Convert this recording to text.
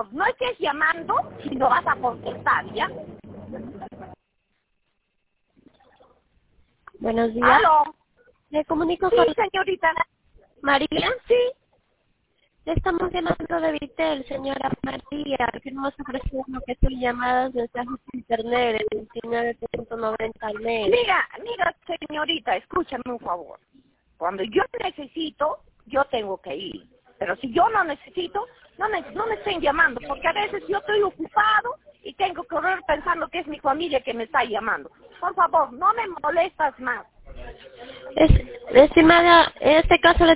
favor, no estés llamando si no vas a contestar, ¿ya? Buenos días. ¿Aló? Me comunico Sí, con señorita. María. Sí. Le estamos llamando de Vitel, señora María, que hemos ofrecido que son llamadas, mensajes de internet, el 29.90 al mes. Mira, señorita, escúchame un favor. Cuando yo necesito, yo tengo que ir. Pero si yo no necesito, no me estén llamando, porque a veces yo estoy ocupado y tengo que correr pensando que es mi familia que me está llamando. Por favor, no me molestas más. Estimada, en este caso le